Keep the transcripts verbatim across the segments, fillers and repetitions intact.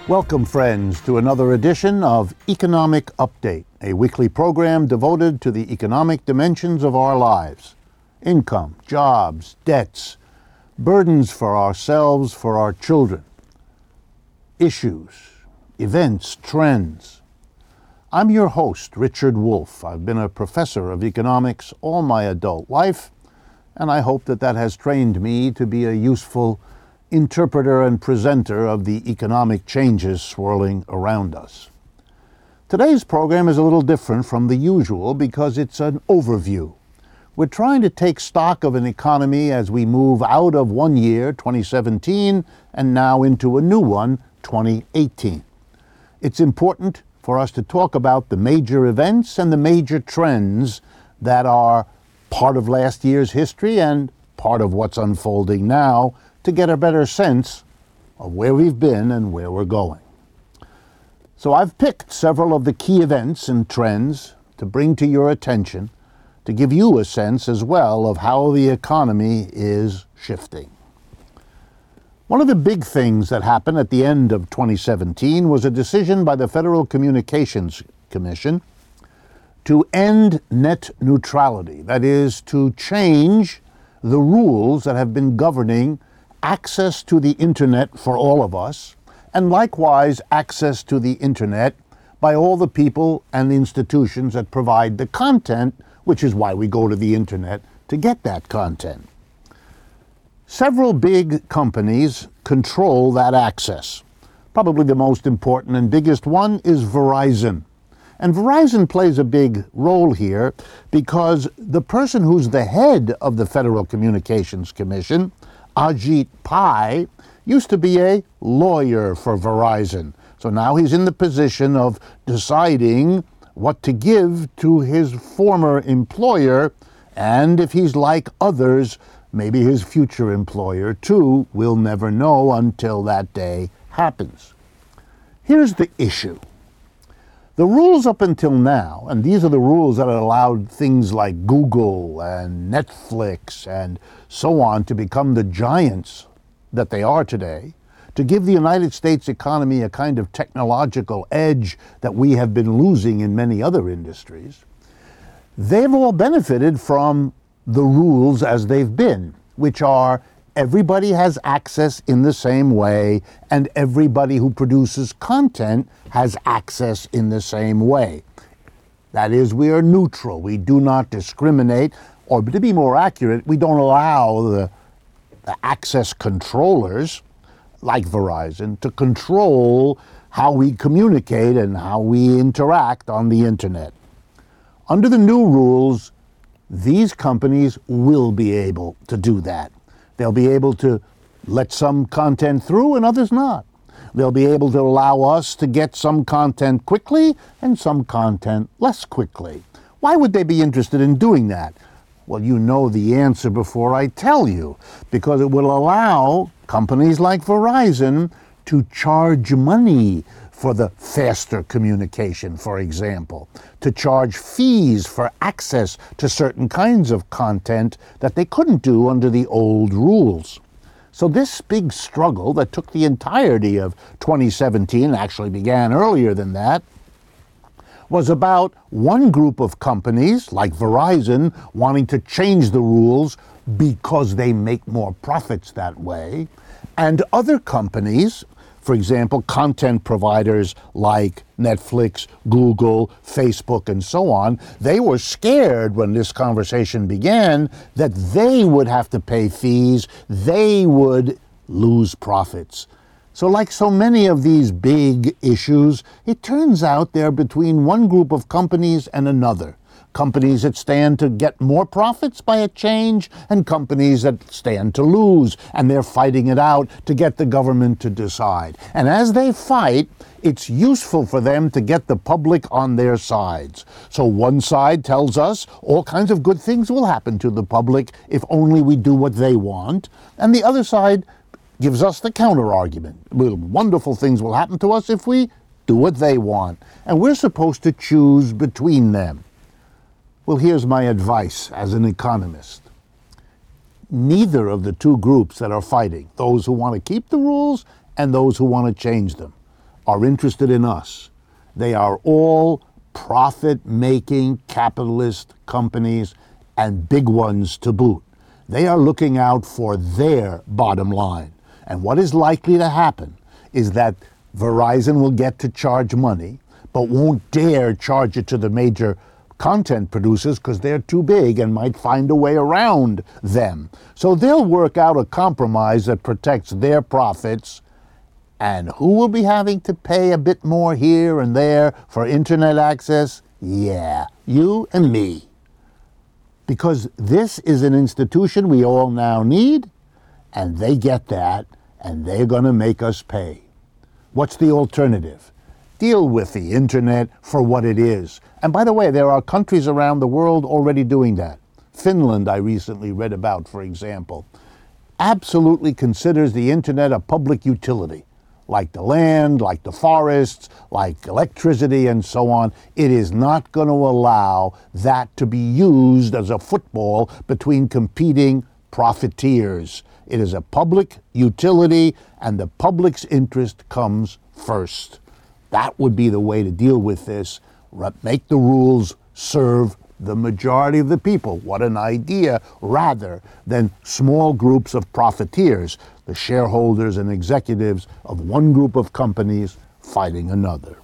Welcome, friends, to another edition of Economic Update, a weekly program devoted to the economic dimensions of our lives. Income, jobs, debts, burdens for ourselves, for our children, issues, events, trends. I'm your host, Richard Wolff. I've been a professor of economics all my adult life, and I hope that that has trained me to be a useful interpreter and presenter of the economic changes swirling around us. Today's program is a little different from the usual because it's an overview. We're trying to take stock of an economy as we move out of one year, twenty seventeen, and now into a new one, twenty eighteen. It's important for us to talk about the major events and the major trends that are part of last year's history and part of what's unfolding now, to get a better sense of where we've been and where we're going. So I've picked several of the key events and trends to bring to your attention, to give you a sense as well of how the economy is shifting. One of the big things that happened at the end of twenty seventeen was a decision by the Federal Communications Commission to end net neutrality, that is, to change the rules that have been governing access to the internet for all of us, and likewise access to the internet by all the people and institutions that provide the content, which is why we go to the internet to get that content. Several big companies control that access. Probably the most important and biggest one is Verizon. And Verizon plays a big role here because the person who's the head of the Federal Communications Commission, Ajit Pai, used to be a lawyer for Verizon. So now he's in the position of deciding what to give to his former employer, and if he's like others, maybe his future employer too. We'll never know until that day happens. Here's the issue. The rules up until now, and these are the rules that allowed things like Google and Netflix and so on to become the giants that they are today, to give the United States economy a kind of technological edge that we have been losing in many other industries. They've all benefited from the rules as they've been, which are everybody has access in the same way, and everybody who produces content has access in the same way. That is, we are neutral. We do not discriminate, or to be more accurate, we don't allow the, the access controllers, like Verizon, to control how we communicate and how we interact on the internet. Under the new rules, these companies will be able to do that. They'll be able to let some content through and others not. They'll be able to allow us to get some content quickly and some content less quickly. Why would they be interested in doing that? Well, you know the answer before I tell you, because it will allow companies like Verizon to charge money for the faster communication, for example, to charge fees for access to certain kinds of content that they couldn't do under the old rules. So this big struggle that took the entirety of twenty seventeen, actually began earlier than that, was about one group of companies, like Verizon, wanting to change the rules because they make more profits that way, and other companies, for example, content providers like Netflix, Google, Facebook, and so on, they were scared when this conversation began that they would have to pay fees, they would lose profits. So like so many of these big issues, it turns out they're between one group of companies and another. Companies that stand to get more profits by a change, and companies that stand to lose, and they're fighting it out to get the government to decide. And as they fight, it's useful for them to get the public on their sides. So one side tells us all kinds of good things will happen to the public if only we do what they want, and the other side gives us the counter-argument. Wonderful things will happen to us if we do what they want. And we're supposed to choose between them. Well, here's my advice as an economist. Neither of the two groups that are fighting, those who want to keep the rules and those who want to change them, are interested in us. They are all profit-making capitalist companies, and big ones to boot. They are looking out for their bottom line. And what is likely to happen is that Verizon will get to charge money, but won't dare charge it to the major content producers because they're too big and might find a way around them. So they'll work out a compromise that protects their profits. And who will be having to pay a bit more here and there for internet access? Yeah, you and me. Because this is an institution we all now need, and they get that, and they're going to make us pay. What's the alternative? Deal with the internet for what it is. And by the way, there are countries around the world already doing that. Finland, I recently read about, for example, absolutely considers the internet a public utility. Like the land, like the forests, like electricity and so on. It is not going to allow that to be used as a football between competing profiteers. It is a public utility, and the public's interest comes first. That would be the way to deal with this. Make the rules serve the majority of the people. What an idea, rather than small groups of profiteers, the shareholders and executives of one group of companies fighting another.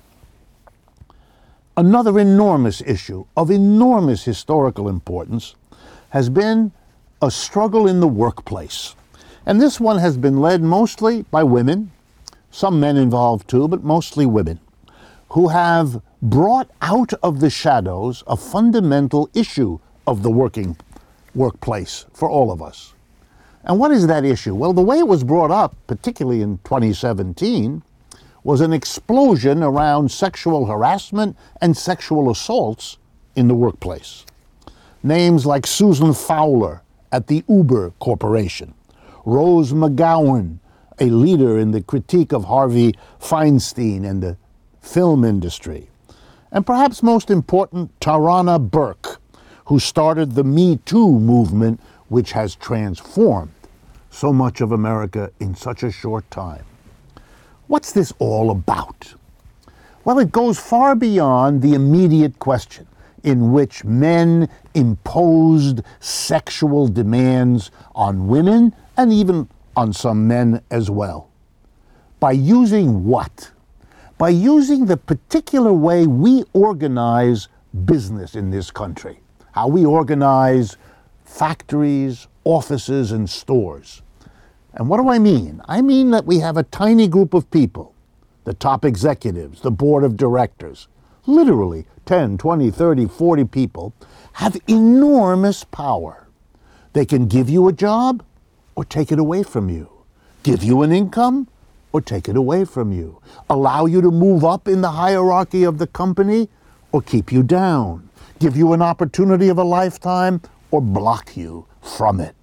Another enormous issue of enormous historical importance has been a struggle in the workplace. And this one has been led mostly by women, some men involved too, but mostly women, who have brought out of the shadows a fundamental issue of the working workplace for all of us. And what is that issue? Well, the way it was brought up, particularly in twenty seventeen, was an explosion around sexual harassment and sexual assaults in the workplace. Names like Susan Fowler at the Uber Corporation, Rose McGowan, a leader in the critique of Harvey Feinstein and the film industry, and perhaps most important, Tarana Burke, who started the Me Too movement, which has transformed so much of America in such a short time. What's this all about? Well, it goes far beyond the immediate question in which men imposed sexual demands on women and even on some men as well. By using what? By using the particular way we organize business in this country, how we organize factories, offices, and stores. And what do I mean? I mean that we have a tiny group of people, the top executives, the board of directors, literally ten, twenty, thirty, forty people, have enormous power. They can give you a job or take it away from you, give you an income or take it away from you, allow you to move up in the hierarchy of the company or keep you down, give you an opportunity of a lifetime or block you from it.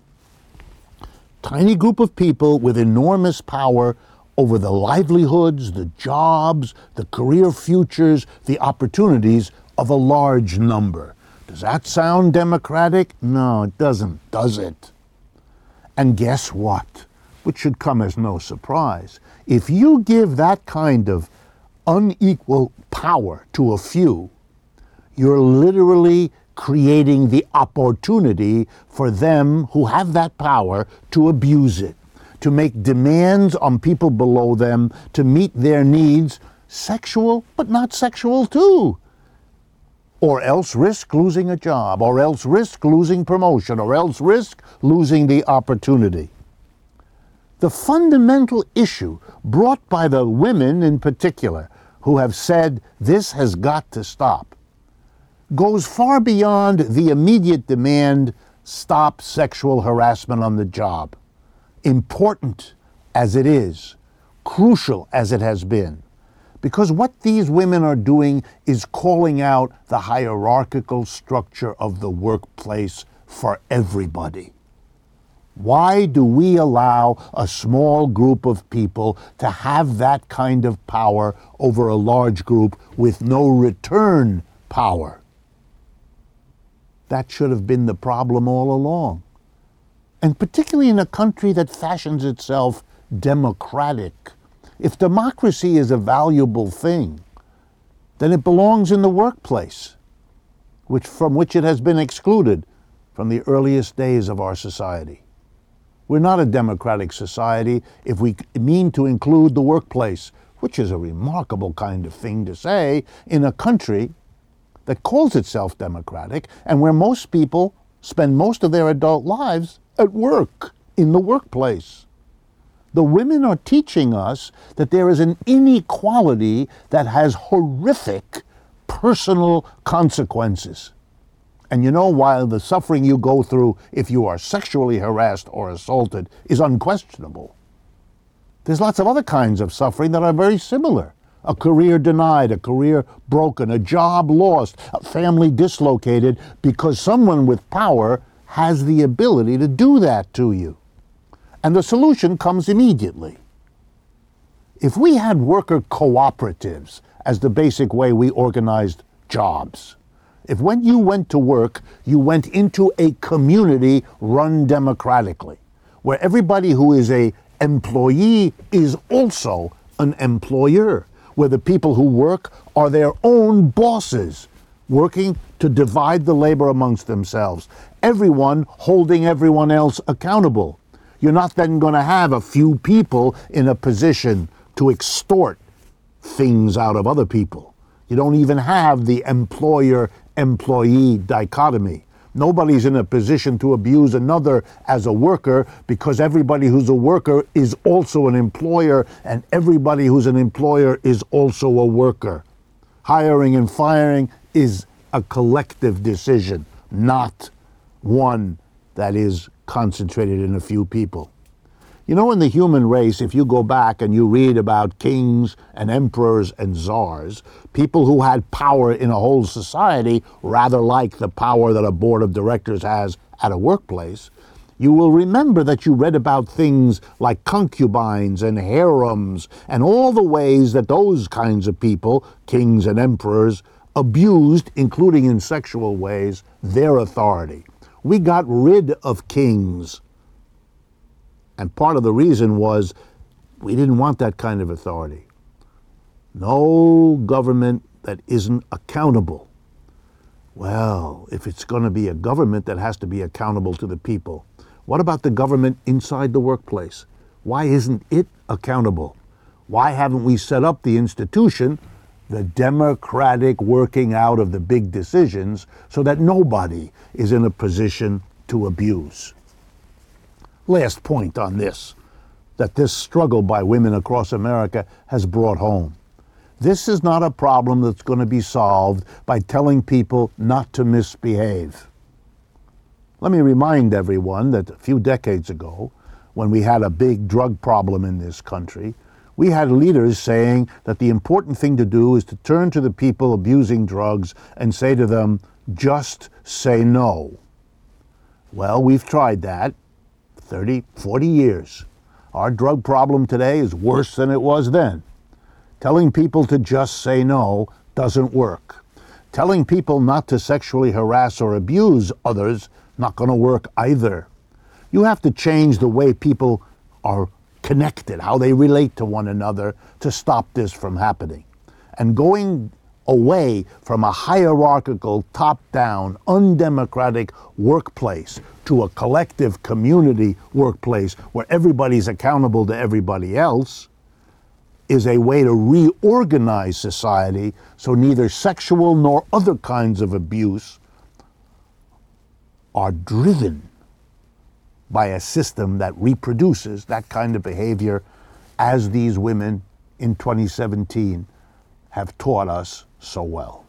Tiny group of people with enormous power over the livelihoods, the jobs, the career futures, the opportunities of a large number. Does that sound democratic? No, it doesn't, does it? And guess what? Which should come as no surprise. If you give that kind of unequal power to a few, you're literally creating the opportunity for them who have that power to abuse it, to make demands on people below them to meet their needs, sexual but not sexual too, or else risk losing a job, or else risk losing promotion, or else risk losing the opportunity. The fundamental issue brought by the women in particular who have said this has got to stop goes far beyond the immediate demand, stop sexual harassment on the job. Important as it is, crucial as it has been, because what these women are doing is calling out the hierarchical structure of the workplace for everybody. Why do we allow a small group of people to have that kind of power over a large group with no return power? That should have been the problem all along. And particularly in a country that fashions itself democratic, If democracy is a valuable thing, then it belongs in the workplace, which, from which it has been excluded from the earliest days of our society. We're not a democratic society if we mean to include the workplace, which is a remarkable kind of thing to say in a country that calls itself democratic and where most people spend most of their adult lives at work, in the workplace. The women are teaching us that there is an inequality that has horrific personal consequences. And you know, while the suffering you go through if you are sexually harassed or assaulted is unquestionable, there's lots of other kinds of suffering that are very similar. A career denied, a career broken, a job lost, a family dislocated because someone with power has the ability to do that to you. And the solution comes immediately. If we had worker cooperatives as the basic way we organized jobs, if when you went to work, you went into a community run democratically, where everybody who is a employee is also an employer, where the people who work are their own bosses, working to divide the labor amongst themselves, everyone holding everyone else accountable. You're not then going to have a few people in a position to extort things out of other people. You don't even have the employer-employee dichotomy. Nobody's in a position to abuse another as a worker because everybody who's a worker is also an employer, and everybody who's an employer is also a worker. Hiring and firing is a collective decision, not one that is concentrated in a few people. You know, in the human race, if you go back and you read about kings and emperors and czars, people who had power in a whole society, rather like the power that a board of directors has at a workplace, you will remember that you read about things like concubines and harems and all the ways that those kinds of people, kings and emperors, abused, including in sexual ways, their authority. We got rid of kings. And part of the reason was we didn't want that kind of authority. No government that isn't accountable. Well, if it's going to be a government that has to be accountable to the people, what about the government inside the workplace? Why isn't it accountable? Why haven't we set up the institution, the democratic working out of the big decisions, so that nobody is in a position to abuse? Last point on this, that this struggle by women across America has brought home. This is not a problem that's going to be solved by telling people not to misbehave. Let me remind everyone that a few decades ago, when we had a big drug problem in this country, we had leaders saying that the important thing to do is to turn to the people abusing drugs and say to them, just say no. Well, we've tried that. thirty, forty years. Our drug problem today is worse than it was then. Telling people to just say no doesn't work. Telling people not to sexually harass or abuse others, not going to work either. You have to change the way people are connected, how they relate to one another, to stop this from happening. And going away from a hierarchical, top-down, undemocratic workplace to a collective community workplace where everybody's accountable to everybody else is a way to reorganize society so neither sexual nor other kinds of abuse are driven by a system that reproduces that kind of behavior, as these women in twenty seventeen have taught us so well.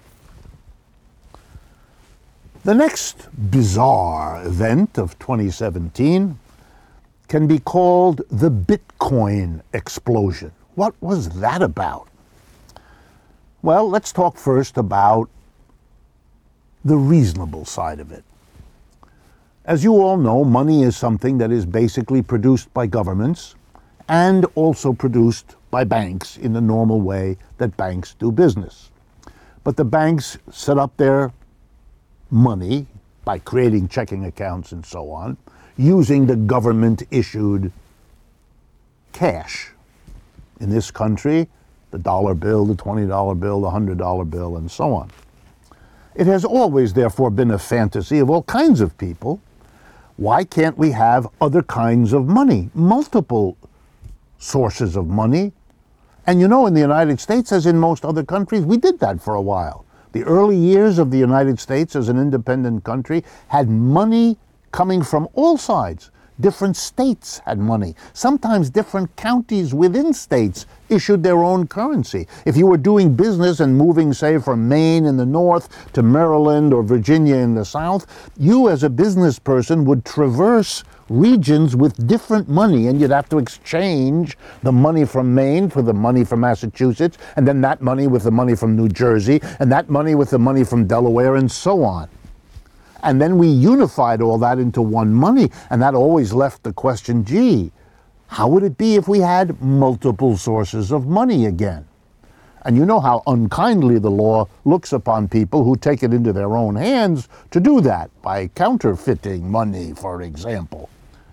The next bizarre event of twenty seventeen can be called the Bitcoin explosion. What was that about? Well, let's talk first about the reasonable side of it. As you all know, money is something that is basically produced by governments and also produced by banks in the normal way that banks do business. But the banks set up their money by creating checking accounts and so on, using the government-issued cash. In this country, the dollar bill, the twenty dollar bill, the one hundred dollar bill, and so on. It has always, therefore, been a fantasy of all kinds of people. Why can't we have other kinds of money, multiple sources of money? And you know, in the United States, as in most other countries, we did that for a while. The early years of the United States as an independent country had money coming from all sides. Different states had money. Sometimes different counties within states issued their own currency. If you were doing business and moving, say, from Maine in the north to Maryland or Virginia in the south, you as a business person would traverse regions with different money, and you'd have to exchange the money from Maine for the money from Massachusetts, and then that money with the money from New Jersey, and that money with the money from Delaware, and so on. And then we unified all that into one money, and that always left the question, gee, how would it be if we had multiple sources of money again? And you know how unkindly the law looks upon people who take it into their own hands to do that, by counterfeiting money, for example.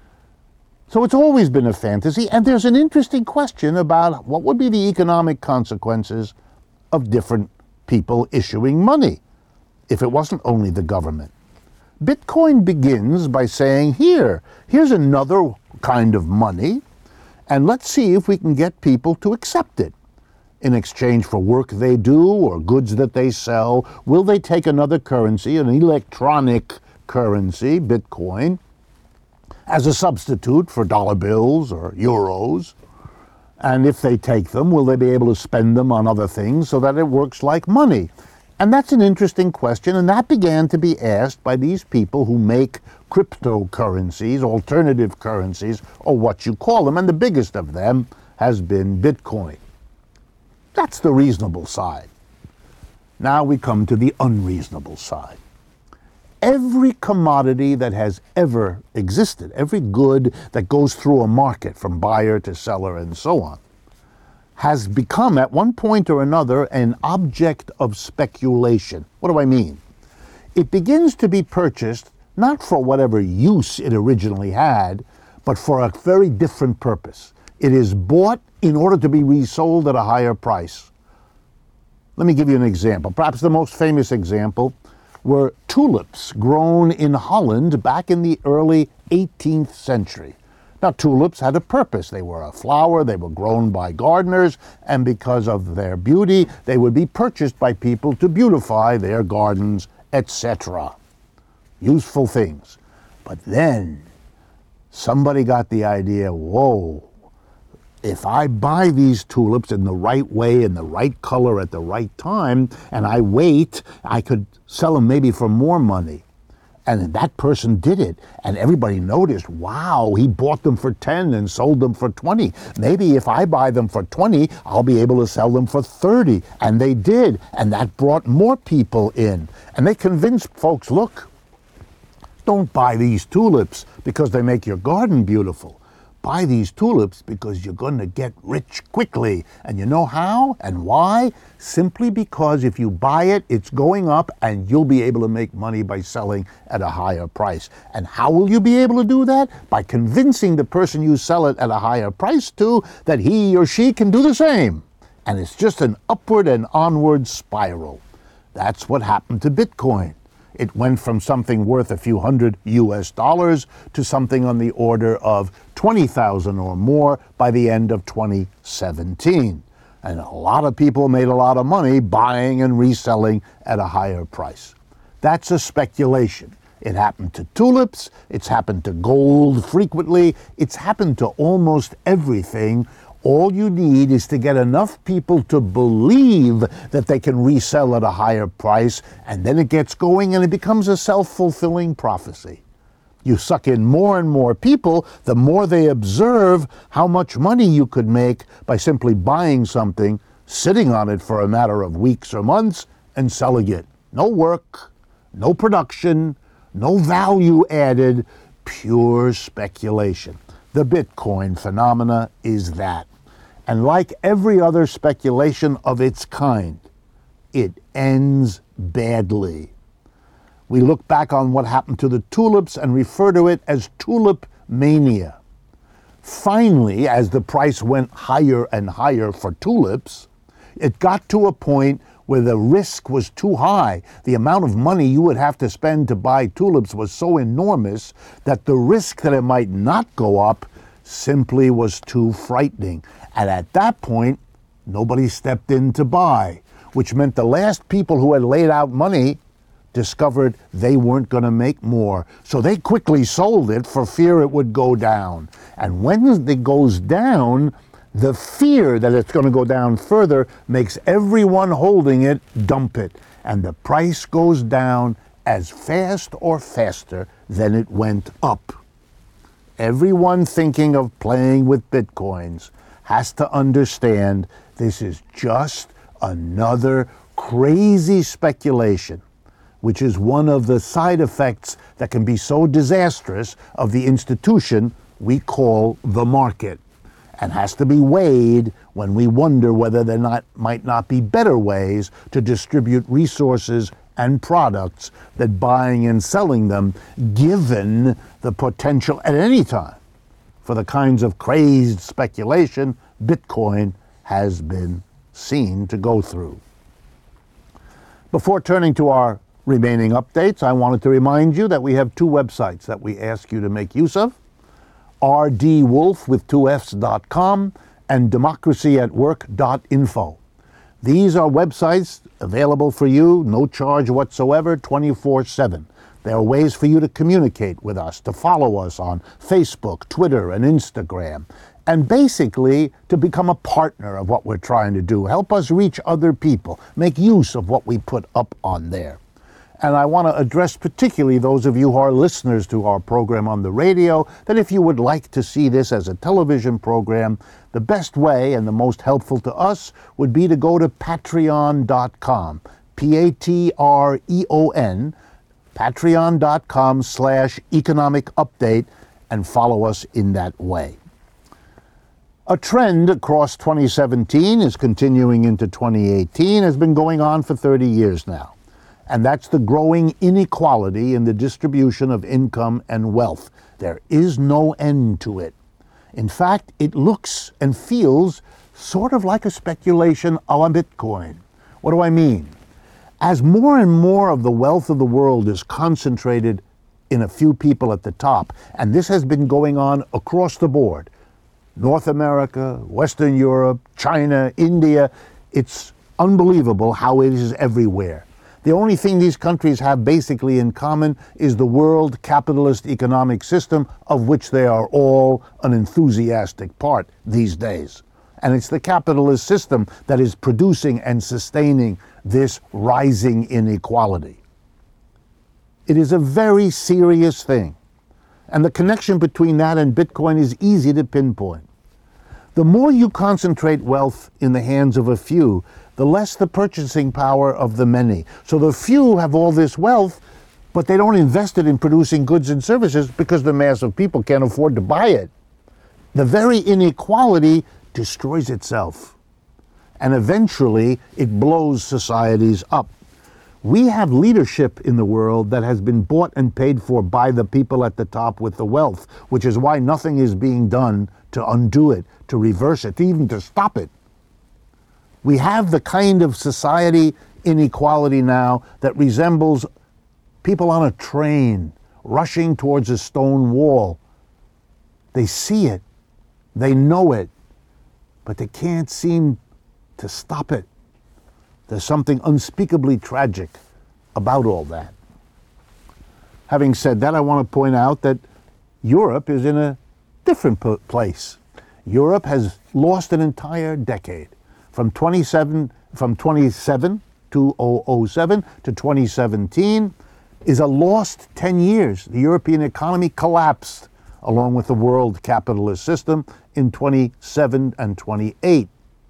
So it's always been a fantasy, and there's an interesting question about what would be the economic consequences of different people issuing money if it wasn't only the government. Bitcoin begins by saying, here, here's another kind of money, and let's see if we can get people to accept it. In exchange for work they do or goods that they sell, will they take another currency, an electronic currency, Bitcoin, as a substitute for dollar bills or euros? And if they take them, will they be able to spend them on other things so that it works like money? And that's an interesting question, and that began to be asked by these people who make cryptocurrencies, alternative currencies, or what you call them, and the biggest of them has been Bitcoin. That's the reasonable side. Now we come to the unreasonable side. Every commodity that has ever existed, every good that goes through a market from buyer to seller and so on, has become at one point or another an object of speculation. What do I mean? It begins to be purchased not for whatever use it originally had, but for a very different purpose. It is bought in order to be resold at a higher price. Let me give you an example. Perhaps the most famous example were tulips grown in Holland back in the early eighteenth century. Now, tulips had a purpose. They were a flower, they were grown by gardeners, and because of their beauty, they would be purchased by people to beautify their gardens, et cetera. Useful things. But then, somebody got the idea, whoa, if I buy these tulips in the right way, in the right color, at the right time, and I wait, I could sell them maybe for more money. And that person did it, and everybody noticed, wow, he bought them for ten and sold them for twenty. Maybe if I buy them for twenty, I'll be able to sell them for thirty. And they did, and that brought more people in. And they convinced folks, look, don't buy these tulips because they make your garden beautiful. Buy these tulips because you're going to get rich quickly. And you know how and why? Simply because if you buy it, it's going up and you'll be able to make money by selling at a higher price. And how will you be able to do that? By convincing the person you sell it at a higher price to that he or she can do the same. And it's just an upward and onward spiral. That's what happened to Bitcoin. It went from something worth a few hundred U S dollars to something on the order of twenty thousand or more by the end of twenty seventeen. And a lot of people made a lot of money buying and reselling at a higher price. That's a speculation. It happened to tulips, it's happened to gold frequently, it's happened to almost everything. All you need is to get enough people to believe that they can resell at a higher price, and then it gets going and it becomes a self-fulfilling prophecy. You suck in more and more people, the more they observe how much money you could make by simply buying something, sitting on it for a matter of weeks or months, and selling it. No work, no production, no value added, pure speculation. The Bitcoin phenomena is that. And like every other speculation of its kind, it ends badly. We look back on what happened to the tulips and refer to it as tulip mania. Finally, as the price went higher and higher for tulips, it got to a point where the risk was too high. The amount of money you would have to spend to buy tulips was so enormous that the risk that it might not go up simply was too frightening. And at that point, nobody stepped in to buy, which meant the last people who had laid out money discovered they weren't going to make more. So they quickly sold it for fear it would go down. And when it goes down, the fear that it's going to go down further makes everyone holding it dump it. And the price goes down as fast or faster than it went up. Everyone thinking of playing with Bitcoins has to understand this is just another crazy speculation, which is one of the side effects that can be so disastrous of the institution we call the market, and has to be weighed when we wonder whether there not, might not be better ways to distribute resources and products than buying and selling them, given the potential at any time for the kinds of crazed speculation Bitcoin has been seen to go through. Before turning to our remaining updates, I wanted to remind you that we have two websites that we ask you to make use of: r d wolf with two f's dot com and democracy at work dot info. These are websites available for you, no charge whatsoever, twenty-four seven. There are ways for you to communicate with us, to follow us on Facebook, Twitter, and Instagram, and basically to become a partner of what we're trying to do. Help us reach other people. Make use of what we put up on there. And I want to address particularly those of you who are listeners to our program on the radio, that if you would like to see this as a television program, the best way and the most helpful to us would be to go to patreon dot com, P A T R E O N, patreon dot com slash economic update, and follow us in that way. A trend across twenty seventeen is continuing into twenty eighteen, has been going on for thirty years now. And that's the growing inequality in the distribution of income and wealth. There is no end to it. In fact, it looks and feels sort of like a speculation a la Bitcoin. What do I mean? As more and more of the wealth of the world is concentrated in a few people at the top, and this has been going on across the board, North America, Western Europe, China, India, it's unbelievable how it is everywhere. The only thing these countries have basically in common is the world capitalist economic system, of which they are all an enthusiastic part these days. And it's the capitalist system that is producing and sustaining this rising inequality. It is a very serious thing. And the connection between that and Bitcoin is easy to pinpoint. The more you concentrate wealth in the hands of a few, the less the purchasing power of the many. So the few have all this wealth, but they don't invest it in producing goods and services because the mass of people can't afford to buy it. The very inequality destroys itself, and eventually it blows societies up. We have leadership in the world that has been bought and paid for by the people at the top with the wealth, which is why nothing is being done to undo it, to reverse it, even to stop it. We have the kind of society inequality now that resembles people on a train rushing towards a stone wall. They see it, they know it, but they can't seem to stop it. There's something unspeakably tragic about all that. Having said that, I want to point out that Europe is in a different p- place. Europe has lost an entire decade. From twenty-seven, from twenty-seven, two thousand seven to twenty seventeen is a lost ten years. The European economy collapsed along with the world capitalist system in twenty-seven and twenty-eight.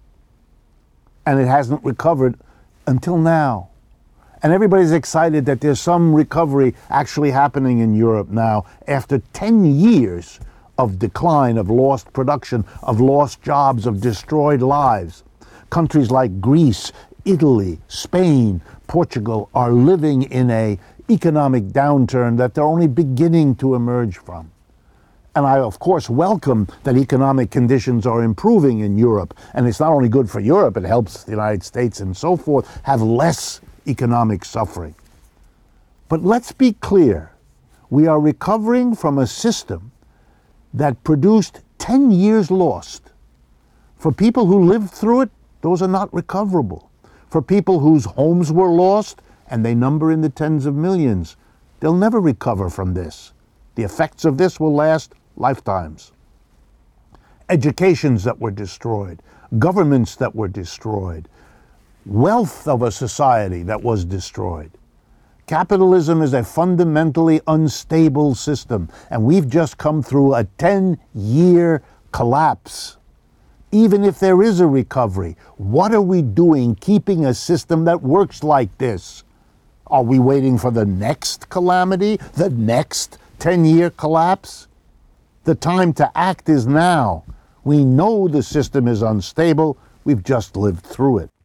And it hasn't recovered until now. And everybody's excited that there's some recovery actually happening in Europe now after ten years of decline, of lost production, of lost jobs, of destroyed lives. Countries like Greece, Italy, Spain, Portugal are living in an economic downturn that they're only beginning to emerge from. And I, of course, welcome that economic conditions are improving in Europe. And it's not only good for Europe, it helps the United States and so forth have less economic suffering. But let's be clear. We are recovering from a system that produced ten years lost. For people who lived through it, those are not recoverable. For people whose homes were lost, and they number in the tens of millions, they'll never recover from this. The effects of this will last lifetimes. Educations that were destroyed, governments that were destroyed, wealth of a society that was destroyed. Capitalism is a fundamentally unstable system, and we've just come through a ten-year collapse. Even if there is a recovery, what are we doing keeping a system that works like this? Are we waiting for the next calamity, the next ten-year collapse? The time to act is now. We know the system is unstable. We've just lived through it.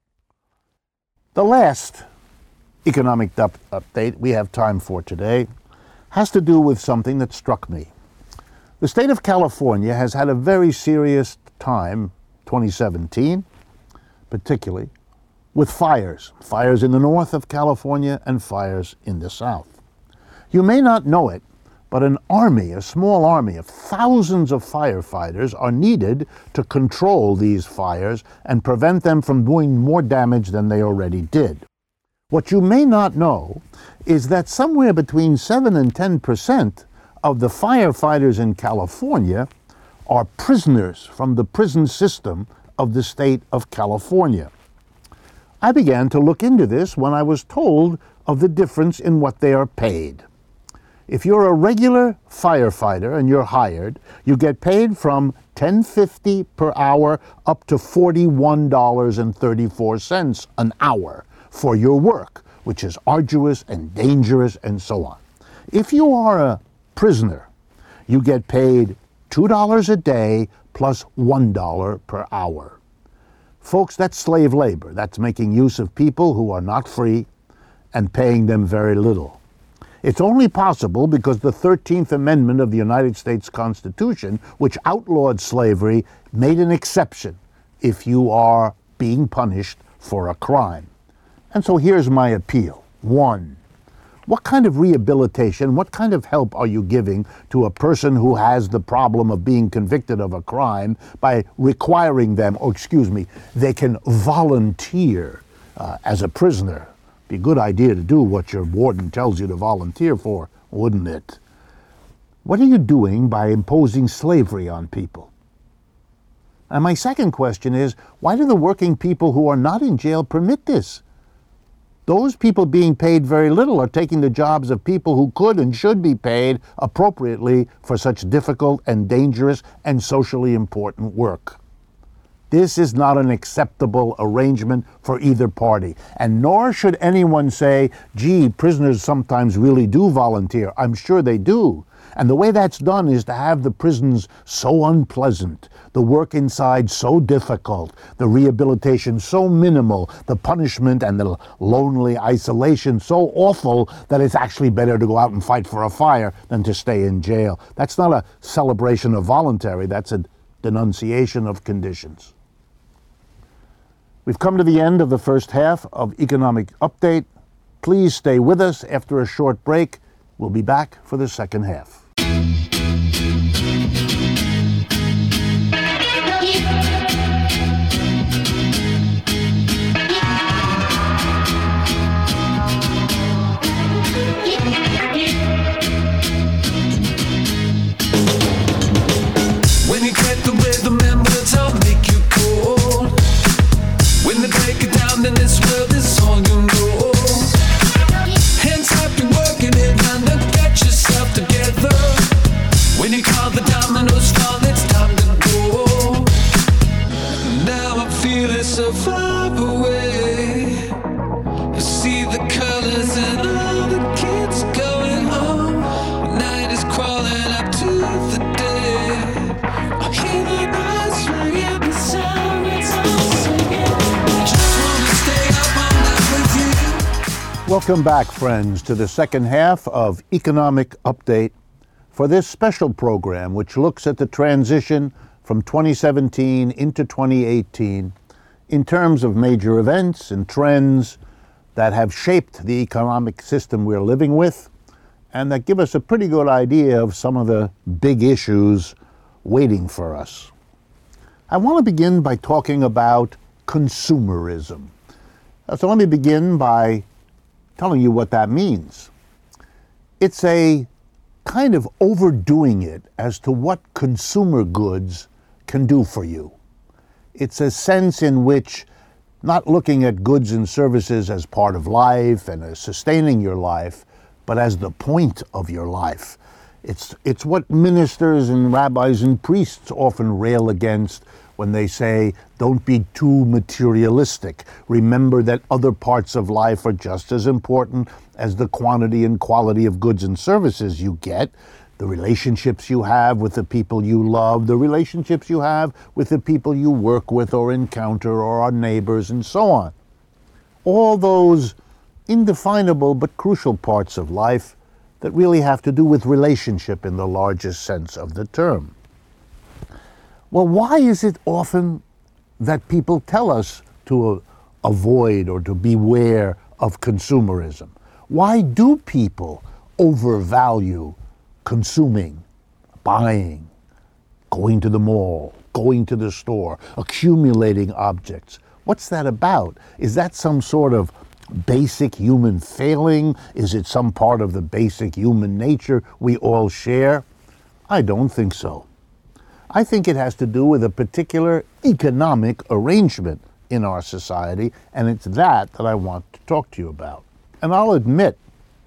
The last economic up- update we have time for today has to do with something that struck me. The state of California has had a very serious time, twenty seventeen, particularly, with fires. Fires in the north of California and fires in the south. You may not know it, but an army, a small army of thousands of firefighters are needed to control these fires and prevent them from doing more damage than they already did. What you may not know is that somewhere between seven and ten percent of the firefighters in California are prisoners from the prison system of the state of California. I began to look into this when I was told of the difference in what they are paid. If you're a regular firefighter and you're hired, you get paid from ten dollars and fifty cents per hour up to forty-one dollars and thirty-four cents an hour for your work, which is arduous and dangerous and so on. If you are a prisoner, you get paid two dollars a day plus one dollar per hour. Folks, that's slave labor. That's making use of people who are not free and paying them very little. It's only possible because the thirteenth Amendment of the United States Constitution, which outlawed slavery, made an exception if you are being punished for a crime. And so here's my appeal. One, what kind of rehabilitation, what kind of help are you giving to a person who has the problem of being convicted of a crime by requiring them, or excuse me, they can volunteer uh, as a prisoner? Be a good idea to do what your warden tells you to volunteer for, wouldn't it? What are you doing by imposing slavery on people? And my second question is, why do the working people who are not in jail permit this? Those people being paid very little are taking the jobs of people who could and should be paid appropriately for such difficult and dangerous and socially important work. This is not an acceptable arrangement for either party, and nor should anyone say, gee, prisoners sometimes really do volunteer. I'm sure they do. And the way that's done is to have the prisons so unpleasant, the work inside so difficult, the rehabilitation so minimal, the punishment and the lonely isolation so awful that it's actually better to go out and fight for a fire than to stay in jail. That's not a celebration of voluntary, that's a denunciation of conditions. We've come to the end of the first half of Economic Update. Please stay with us. After a short break, we'll be back for the second half. When you get the rhythm and words, I'll make you cold. When they break it down, then this world is all you know. Hands up, you're working it, and then get yourself together. When you call the dominoes fall, it's time to go. Now I feel it so far away. I see the colors and all the kids going home. The night is crawling up to the day. I hear the bells ringing, the sirens all singing. Just wanna stay up all night with you. Welcome back, friends, to the second half of Economic Update. for this special program, which looks at the transition from twenty seventeen into twenty eighteen in terms of major events and trends that have shaped the economic system we're living with, and that give us a pretty good idea of some of the big issues waiting for us. I want to begin by talking about consumerism. So let me begin by telling you what that means. It's a kind of overdoing it as to what consumer goods can do for you. It's a sense in which not looking at goods and services as part of life and as sustaining your life, but as the point of your life. It's, it's what ministers and rabbis and priests often rail against when they say, don't be too materialistic. Remember that other parts of life are just as important as the quantity and quality of goods and services you get. The relationships you have with the people you love, the relationships you have with the people you work with or encounter or are neighbors and so on. All those indefinable but crucial parts of life that really have to do with relationship in the largest sense of the term. Well, why is it often that people tell us to uh, avoid or to beware of consumerism? Why do people overvalue consuming, buying, going to the mall, going to the store, accumulating objects? What's that about? Is that some sort of basic human failing? Is it some part of the basic human nature we all share? I don't think so. I think it has to do with a particular economic arrangement in our society, and it's that that I want to talk to you about. And I'll admit,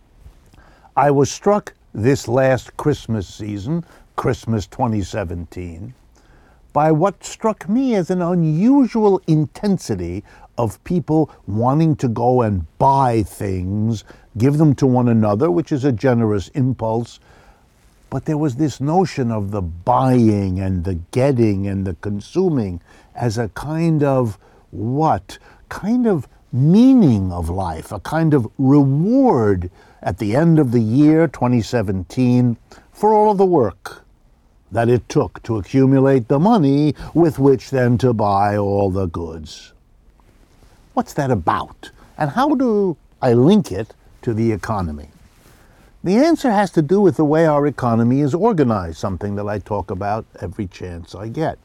I was struck this last Christmas season, Christmas twenty seventeen, by what struck me as an unusual intensity of people wanting to go and buy things, give them to one another, which is a generous impulse. But there was this notion of the buying and the getting and the consuming as a kind of what? Kind of meaning of life, a kind of reward at the end of the year, twenty seventeen, for all of the work that it took to accumulate the money with which then to buy all the goods. What's that about? And how do I link it to the economy? The answer has to do with the way our economy is organized, something that I talk about every chance I get.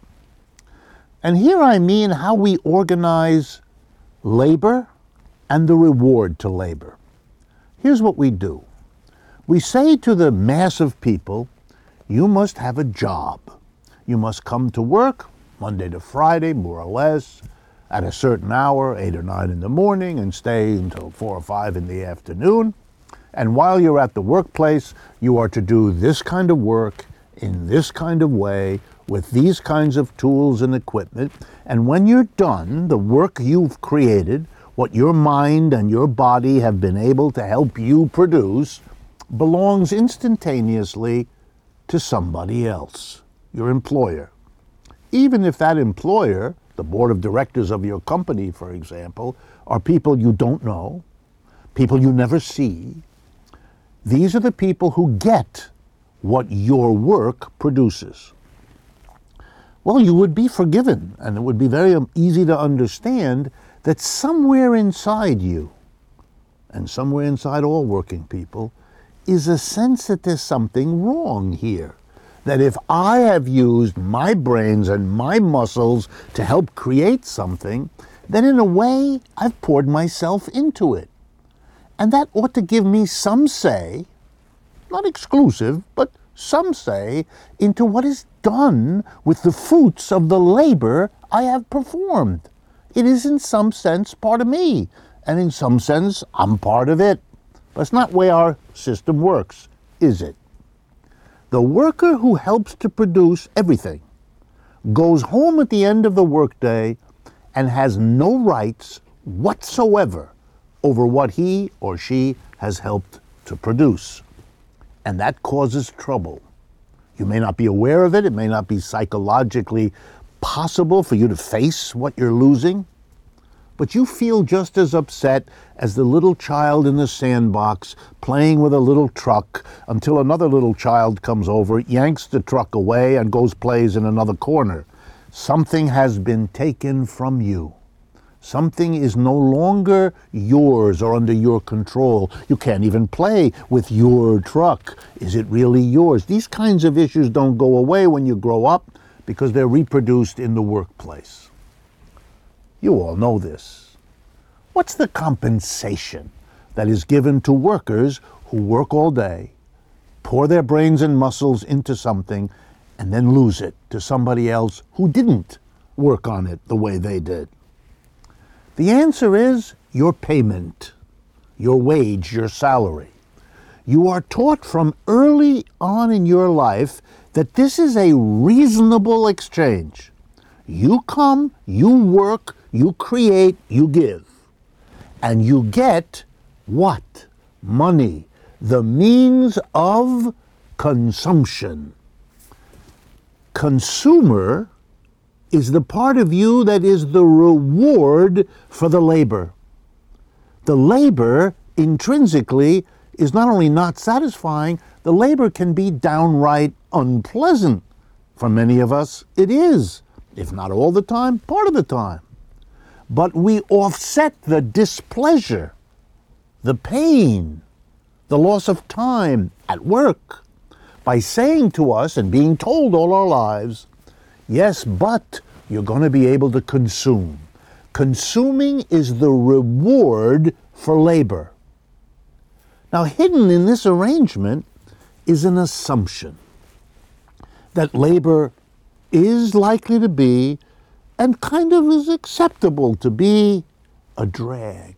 And here I mean how we organize labor and the reward to labor. Here's what we do. We say to the mass of people, you must have a job. You must come to work Monday to Friday, more or less, at a certain hour, eight or nine in the morning, and stay until four or five in the afternoon. And while you're at the workplace, you are to do this kind of work in this kind of way with these kinds of tools and equipment. And when you're done, the work you've created, what your mind and your body have been able to help you produce, belongs instantaneously to somebody else, your employer. Even if that employer, the board of directors of your company, for example, are people you don't know, people you never see. These are the people who get what your work produces. Well, you would be forgiven, and it would be very easy to understand that somewhere inside you, and somewhere inside all working people, is a sense that there's something wrong here. That if I have used my brains and my muscles to help create something, then in a way, I've poured myself into it. And that ought to give me some say, not exclusive, but some say, into what is done with the fruits of the labor I have performed. It is in some sense part of me, and in some sense I'm part of it. But it's not the way our system works, is it? The worker who helps to produce everything goes home at the end of the workday and has no rights whatsoever over what he or she has helped to produce. And that causes trouble. You may not be aware of it. It may not be psychologically possible for you to face what you're losing. but you feel just as upset as the little child in the sandbox playing with a little truck until another little child comes over, yanks the truck away, and goes plays in another corner. Something has been taken from you. Something is no longer yours or under your control. You can't even play with your truck. Is it really yours? These kinds of issues don't go away when you grow up because they're reproduced in the workplace. You all know this. What's the compensation that is given to workers who work all day, pour their brains and muscles into something, and then lose it to somebody else who didn't work on it the way they did? The answer is your payment, your wage, your salary. You are taught from early on in your life that this is a reasonable exchange. You come, you work, you create, you give. And you get what? Money, the means of consumption. Consumer is the part of you that is the reward for the labor. The labor intrinsically is not only not satisfying, the labor can be downright unpleasant. For many of us, it is, if not all the time, part of the time. But we offset the displeasure, the pain, the loss of time at work by saying to us and being told all our lives, yes, but you're going to be able to consume. Consuming is the reward for labor. Now, hidden in this arrangement is an assumption that labor is likely to be, and kind of is acceptable to be, a drag,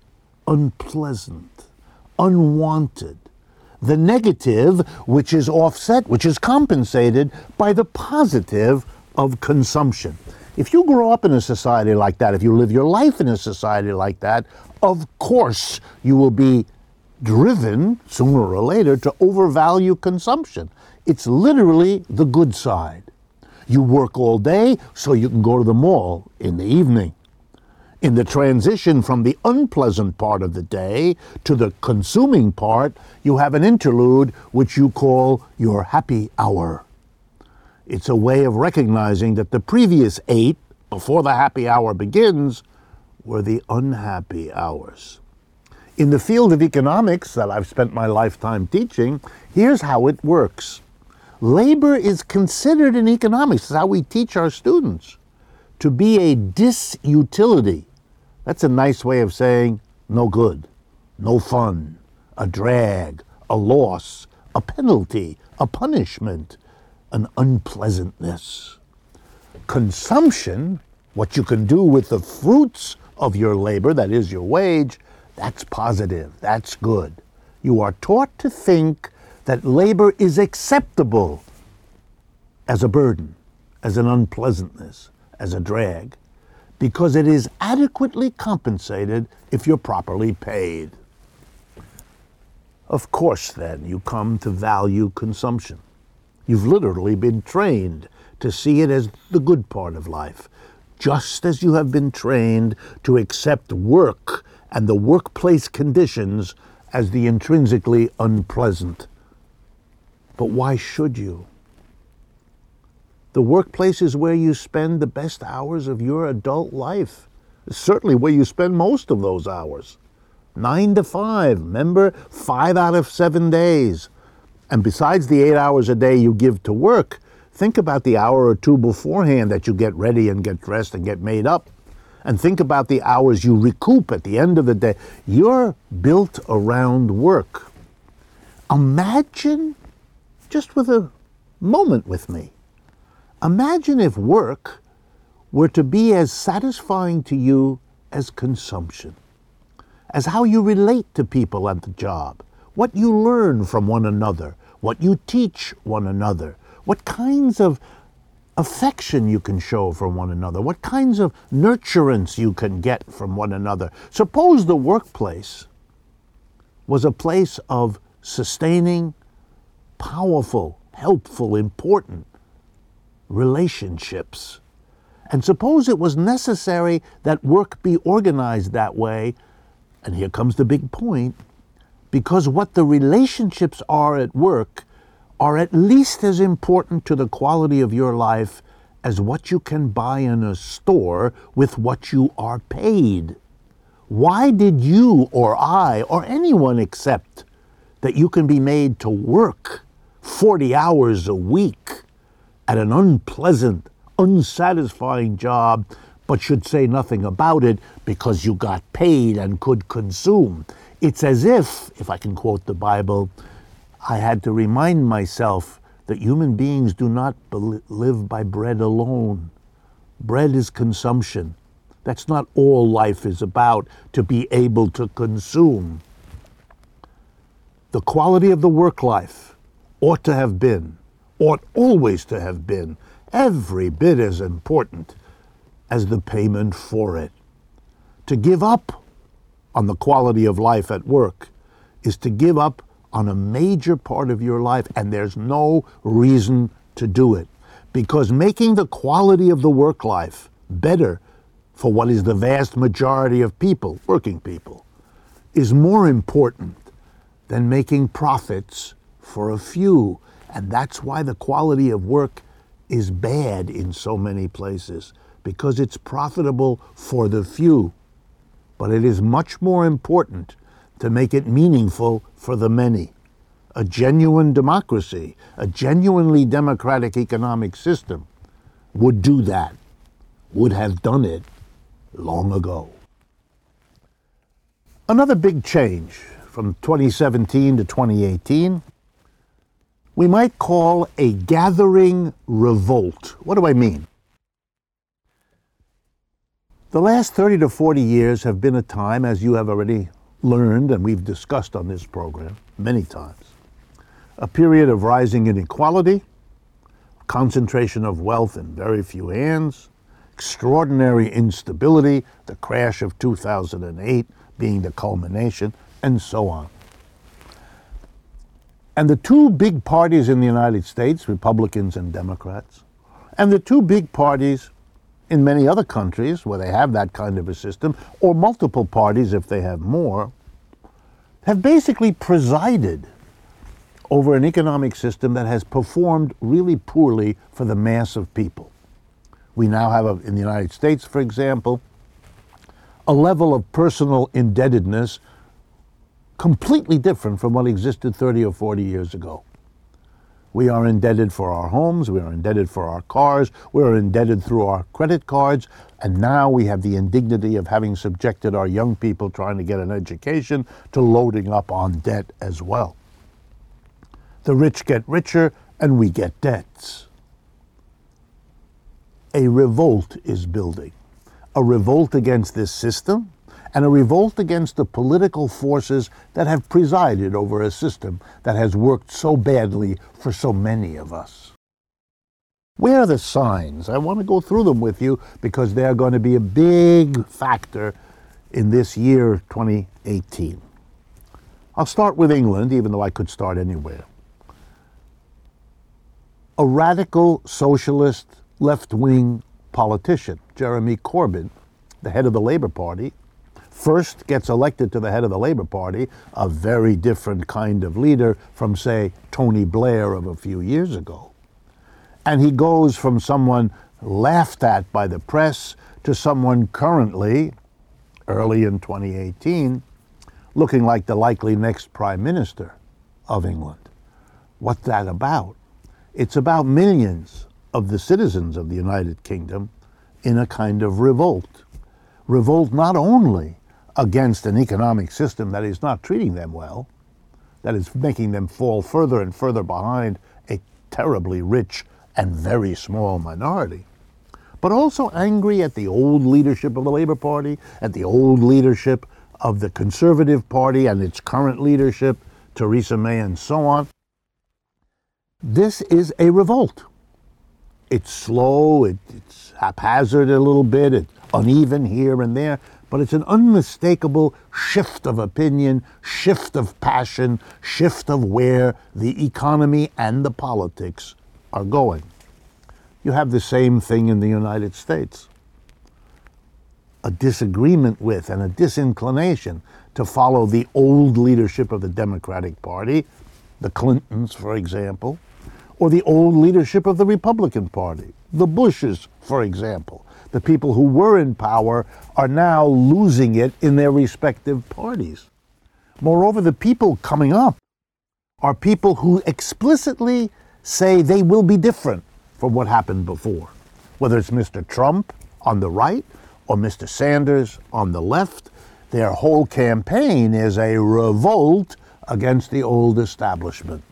unpleasant, unwanted. The negative, which is offset, which is compensated by the positive of consumption. If you grow up in a society like that, if you live your life in a society like that, of course you will be driven, sooner or later, to overvalue consumption. It's literally the good side. You work all day so you can go to the mall in the evening. In the transition from the unpleasant part of the day to the consuming part, you have an interlude which you call your happy hour. It's a way of recognizing that the previous eight, before the happy hour begins, were the unhappy hours. In the field of economics that I've spent my lifetime teaching, here's how it works. Labor is considered in economics, this is how we teach our students, to be a disutility. That's a nice way of saying no good, no fun, a drag, a loss, a penalty, a punishment, an unpleasantness. Consumption, what you can do with the fruits of your labor, that is your wage, that's positive, that's good. You are taught to think that labor is acceptable as a burden, as an unpleasantness, as a drag, because it is adequately compensated if you're properly paid. Of course, then, you come to value consumption. You've literally been trained to see it as the good part of life, just as you have been trained to accept work and the workplace conditions as the intrinsically unpleasant. But why should you? The workplace is where you spend the best hours of your adult life. It's certainly where you spend most of those hours. Nine to five, remember? Five out of seven days. And besides the eight hours a day you give to work, think about the hour or two beforehand that you get ready and get dressed and get made up. And think about the hours you recoup at the end of the day. You're built around work. Imagine, just with a moment with me, imagine if work were to be as satisfying to you as consumption, as how you relate to people at the job, what you learn from one another, what you teach one another, what kinds of affection you can show for one another, what kinds of nurturance you can get from one another. Suppose the workplace was a place of sustaining, powerful, helpful, important relationships. And suppose it was necessary that work be organized that way, and here comes the big point, because what the relationships are at work are at least as important to the quality of your life as what you can buy in a store with what you are paid. Why did you or I or anyone accept that you can be made to work forty hours a week at an unpleasant, unsatisfying job, but should say nothing about it because you got paid and could consume? It's as if, if I can quote the Bible, I had to remind myself that human beings do not be- live by bread alone. Bread is consumption. That's not all life is about, to be able to consume. The quality of the work life ought to have been, ought always to have been, every bit as important as the payment for it. To give up on the quality of life at work is to give up on a major part of your life, and there's no reason to do it. Because making the quality of the work life better for what is the vast majority of people, working people, is more important than making profits for a few. And that's why the quality of work is bad in so many places, because it's profitable for the few. But it is much more important to make it meaningful for the many. A genuine democracy, a genuinely democratic economic system would do that, would have done it long ago. Another big change from twenty seventeen to twenty eighteen, we might call a gathering revolt. What do I mean? The last thirty to forty years have been a time, as you have already learned and we've discussed on this program many times, a period of rising inequality, concentration of wealth in very few hands, extraordinary instability, the crash of two thousand eight being the culmination, and so on. And the two big parties in the United States, Republicans and Democrats, and the two big parties in many other countries where they have that kind of a system, or multiple parties if they have more, have basically presided over an economic system that has performed really poorly for the mass of people. We now have, a, in the United States, for example, a level of personal indebtedness completely different from what existed thirty or forty years ago. We are indebted for our homes, we are indebted for our cars, we are indebted through our credit cards, and now we have the indignity of having subjected our young people trying to get an education to loading up on debt as well. The rich get richer and we get debts. A revolt is building. A revolt against this system, and a revolt against the political forces that have presided over a system that has worked so badly for so many of us. Where are the signs? I want to go through them with you because they are going to be a big factor in this year, twenty eighteen. I'll start with England, even though I could start anywhere. A radical socialist left-wing politician, Jeremy Corbyn, the head of the Labour Party, first gets elected to the head of the Labour Party, a very different kind of leader from, say, Tony Blair of a few years ago. And he goes from someone laughed at by the press to someone currently, early in twenty eighteen, looking like the likely next Prime Minister of England. What's that about? It's about millions of the citizens of the United Kingdom in a kind of revolt. Revolt not only against an economic system that is not treating them well, that is making them fall further and further behind a terribly rich and very small minority, but also angry at the old leadership of the Labour Party, at the old leadership of the Conservative Party and its current leadership, Theresa May and so on. This is a revolt. It's slow, it, it's haphazard a little bit, it's uneven here and there, but it's an unmistakable shift of opinion, shift of passion, shift of where the economy and the politics are going. You have the same thing in the United States. A disagreement with and a disinclination to follow the old leadership of the Democratic Party, the Clintons, for example, or the old leadership of the Republican Party, the Bushes, for example. The people who were in power are now losing it in their respective parties. Moreover, the people coming up are people who explicitly say they will be different from what happened before, whether it's Mister Trump on the right or Mister Sanders on the left. Their whole campaign is a revolt against the old establishment.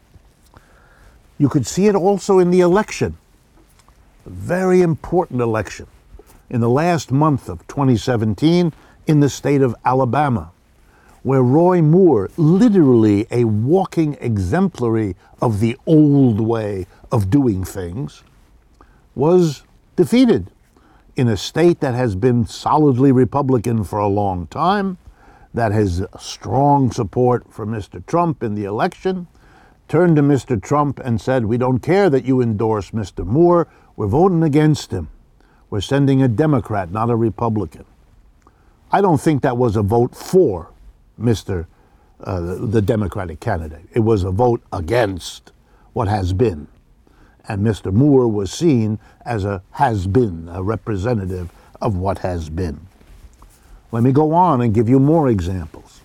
You could see it also in the election, a very important election, in the last month of twenty seventeen in the state of Alabama, where Roy Moore, literally a walking exemplary of the old way of doing things, was defeated in a state that has been solidly Republican for a long time, that has strong support for Mister Trump in the election, turned to Mister Trump and said, "We don't care that you endorse Mister Moore, we're voting against him. We're sending a Democrat, not a Republican." I don't think that was a vote for Mister Uh, the, the Democratic candidate. It was a vote against what has been. And Mister Moore was seen as a has-been, a representative of what has been. Let me go on and give you more examples.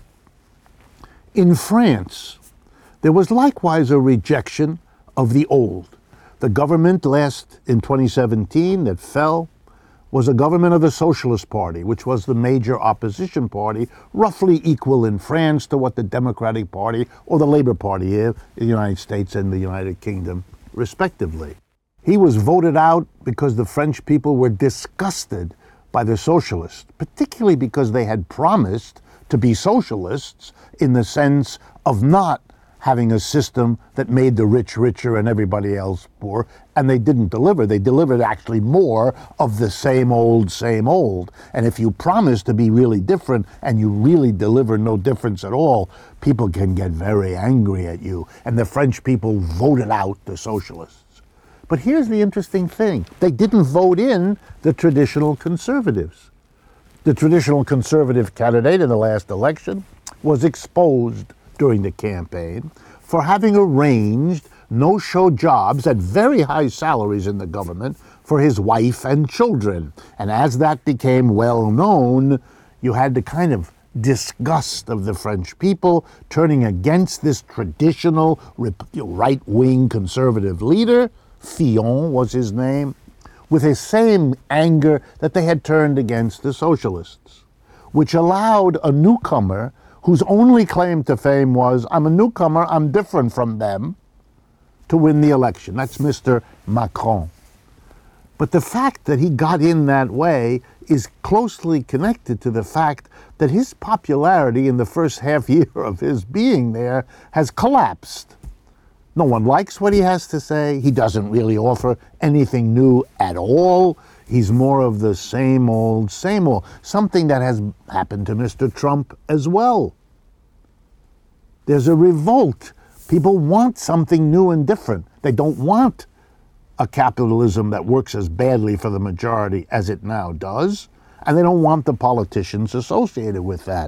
In France, there was likewise a rejection of the old. The government last in twenty seventeen that fell was a government of the Socialist Party, which was the major opposition party, roughly equal in France to what the Democratic Party or the Labour Party is in the United States and the United Kingdom, respectively. He was voted out because the French people were disgusted by the socialists, particularly because they had promised to be socialists in the sense of not having a system that made the rich richer and everybody else poor, and they didn't deliver. They delivered actually more of the same old, same old. And if you promise to be really different and you really deliver no difference at all, people can get very angry at you. And the French people voted out the socialists. But here's the interesting thing. They didn't vote in the traditional conservatives. The traditional conservative candidate in the last election was exposed during the campaign for having arranged no-show jobs at very high salaries in the government for his wife and children. And as that became well known, you had the kind of disgust of the French people turning against this traditional right-wing conservative leader. Fillon was his name, with the same anger that they had turned against the socialists, which allowed a newcomer whose only claim to fame was, "I'm a newcomer, I'm different from them," to win the election. That's Mister Macron. But the fact that he got in that way is closely connected to the fact that his popularity in the first half year of his being there has collapsed. No one likes what he has to say. He doesn't really offer anything new at all. He's more of the same old, same old. Something that has happened to Mister Trump as well. There's a revolt. People want something new and different. They don't want a capitalism that works as badly for the majority as it now does, and they don't want the politicians associated with that.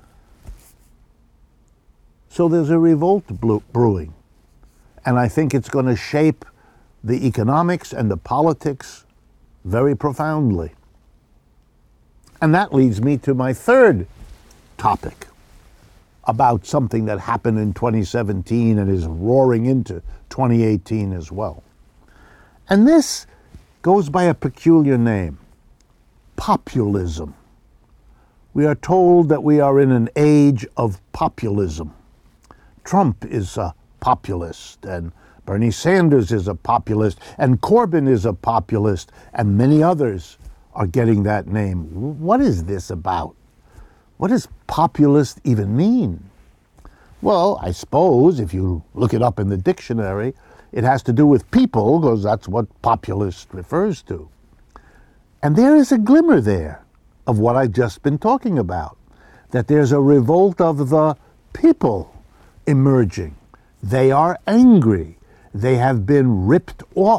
So there's a revolt brewing, and I think it's going to shape the economics and the politics very profoundly. And that leads me to my third topic about something that happened in twenty seventeen and is roaring into twenty eighteen as well. And this goes by a peculiar name, populism. We are told that we are in an age of populism. Trump is a populist, and Bernie Sanders is a populist, and Corbyn is a populist, and many others are getting that name. What is this about? What does populist even mean? Well, I suppose if you look it up in the dictionary, it has to do with people, because that's what populist refers to. And there is a glimmer there of what I've just been talking about, that there's a revolt of the people emerging. They are angry. They have been ripped off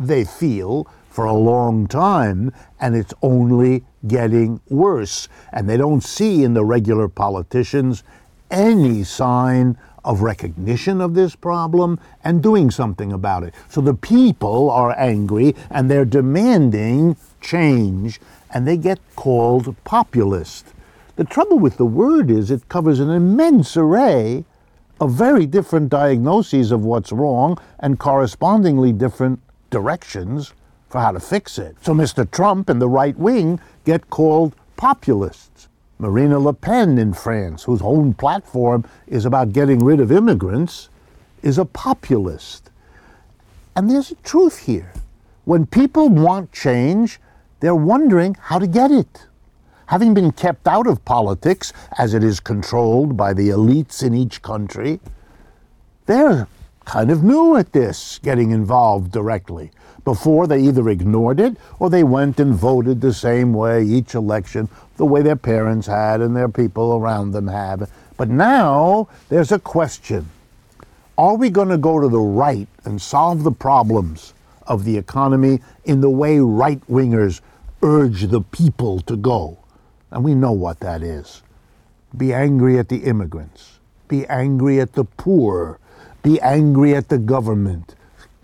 they feel, for a long time, and it's only getting worse. And they don't see in the regular politicians any sign of recognition of this problem and doing something about it. So the people are angry and they're demanding change, and they get called populist. The trouble with the word is it covers an immense array of very different diagnoses of what's wrong and correspondingly different directions for how to fix it. So Mister Trump and the right wing get called populists. Marine Le Pen in France, whose own platform is about getting rid of immigrants, is a populist. And there's a truth here. When people want change, they're wondering how to get it. Having been kept out of politics, as it is controlled by the elites in each country, they're kind of new at this, getting involved directly. Before, they either ignored it or they went and voted the same way each election, the way their parents had and their people around them have. But now there's a question. Are we going to go to the right and solve the problems of the economy in the way right-wingers urge the people to go? And we know what that is. Be angry at the immigrants. Be angry at the poor. Be angry at the government.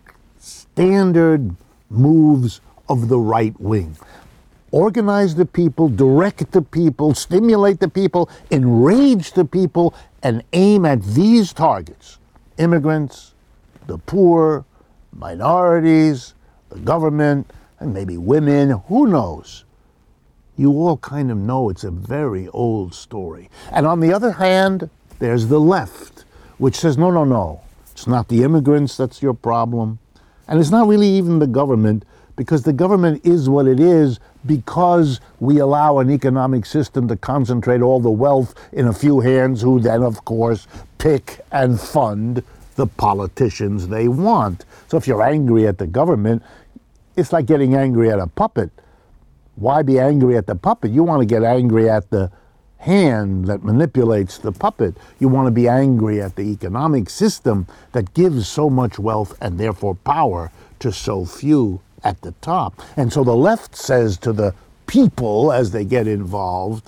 Standard moves of the right wing. Organize the people, direct the people, stimulate the people, enrage the people, and aim at these targets. Immigrants, the poor, minorities, the government, and maybe women, who knows? You all kind of know it's a very old story. And on the other hand, there's the left, which says, no, no, no, it's not the immigrants that's your problem. And it's not really even the government, because the government is what it is because we allow an economic system to concentrate all the wealth in a few hands who then, of course, pick and fund the politicians they want. So if you're angry at the government, it's like getting angry at a puppet. Why be angry at the puppet? You want to get angry at the hand that manipulates the puppet. You want to be angry at the economic system that gives so much wealth and therefore power to so few at the top. And so the left says to the people as they get involved,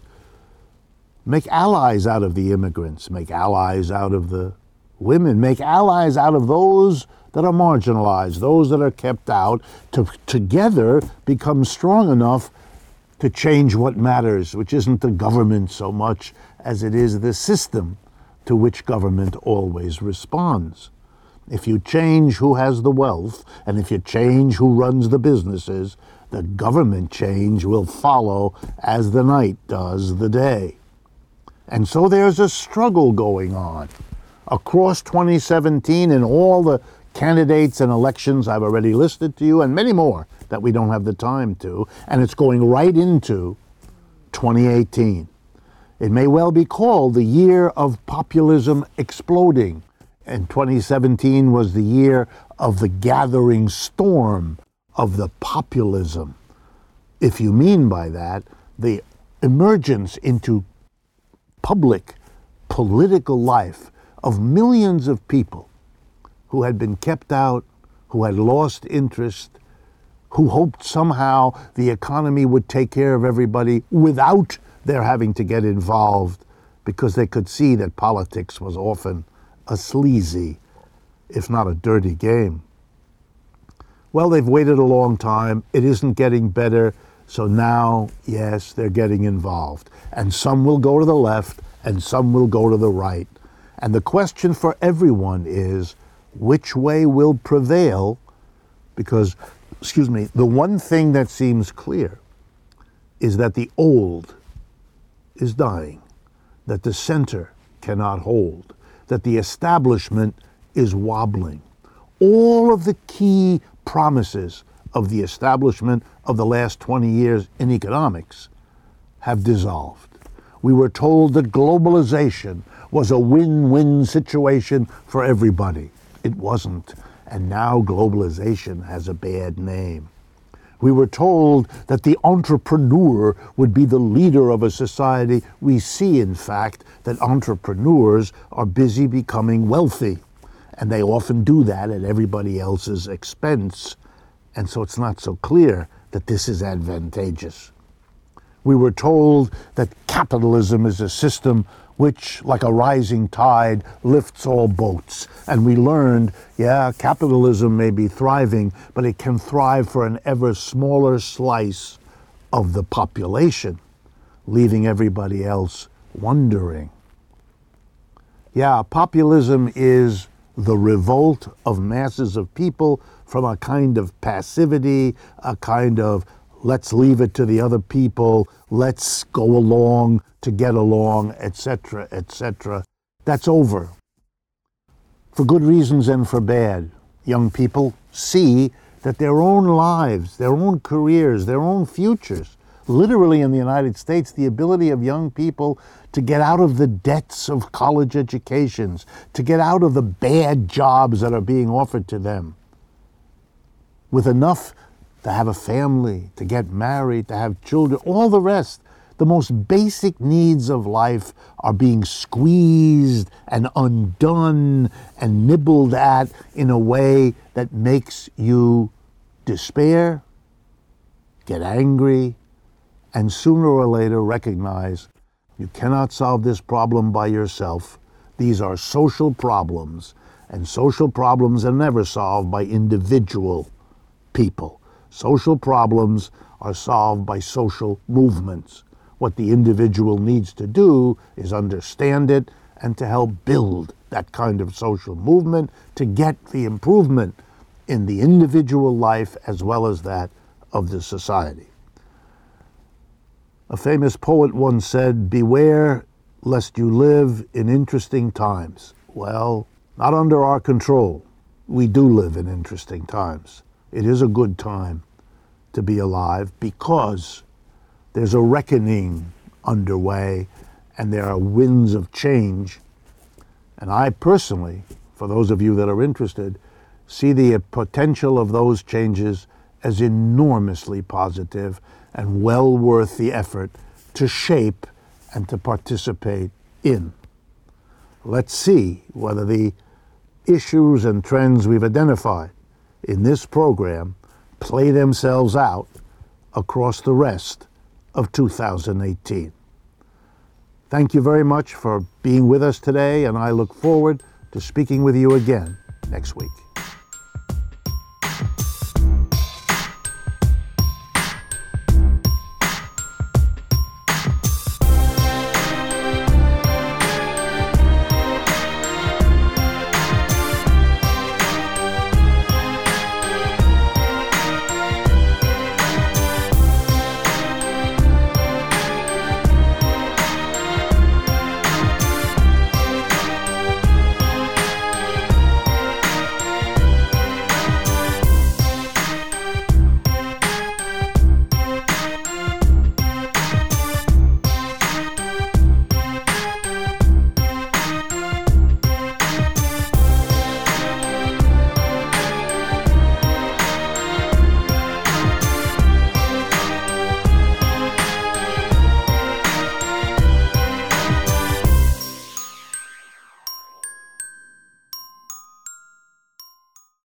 make allies out of the immigrants, make allies out of the women, make allies out of those that are marginalized, those that are kept out, to together become strong enough to change what matters, which isn't the government so much as it is the system to which government always responds. If you change who has the wealth, and if you change who runs the businesses, the government change will follow as the night does the day. And so there's a struggle going on across twenty seventeen in all the candidates and elections I've already listed to you, and many more that we don't have the time to, and it's going right into twenty eighteen. It may well be called the year of populism exploding, and twenty seventeen was the year of the gathering storm of the populism. If you mean by that, the emergence into public political life of millions of people who had been kept out, who had lost interest, who hoped somehow the economy would take care of everybody without their having to get involved, because they could see that politics was often a sleazy, if not a dirty game. Well, they've waited a long time. It isn't getting better. So now, yes, they're getting involved. And some will go to the left and some will go to the right. And the question for everyone is, which way will prevail? Because, excuse me, the one thing that seems clear is that the old is dying, that the center cannot hold, that the establishment is wobbling. All of the key promises of the establishment of the last twenty years in economics have dissolved. We were told that globalization was a win-win situation for everybody. It wasn't, and now globalization has a bad name. We were told that the entrepreneur would be the leader of a society. We see, in fact, that entrepreneurs are busy becoming wealthy, and they often do that at everybody else's expense. and so it's not so clear that this is advantageous. We were told that capitalism is a system which, like a rising tide, lifts all boats. And we learned, yeah, capitalism may be thriving, but it can thrive for an ever smaller slice of the population, leaving everybody else wondering. Yeah, populism is the revolt of masses of people from a kind of passivity, a kind of let's leave it to the other people, let's go along to get along, et cetera, et cetera. That's over. For good reasons and for bad, young people see that their own lives, their own careers, their own futures, literally in the United States, the ability of young people to get out of the debts of college educations, to get out of the bad jobs that are being offered to them, with enough to have a family, to get married, to have children, all the rest. The most basic needs of life are being squeezed and undone and nibbled at in a way that makes you despair, get angry, and sooner or later recognize you cannot solve this problem by yourself. These are social problems, and social problems are never solved by individual people. Social problems are solved by social movements. What the individual needs to do is understand it and to help build that kind of social movement to get the improvement in the individual life as well as that of the society. A famous poet once said, "Beware lest you live in interesting times." Well, not under our control. We do live in interesting times. It is a good time to be alive because there's a reckoning underway and there are winds of change. And I personally, for those of you that are interested, see the potential of those changes as enormously positive and well worth the effort to shape and to participate in. Let's see whether the issues and trends we've identified in this program play themselves out across the rest of two thousand eighteen. Thank you very much for being with us today, and I look forward to speaking with you again next week.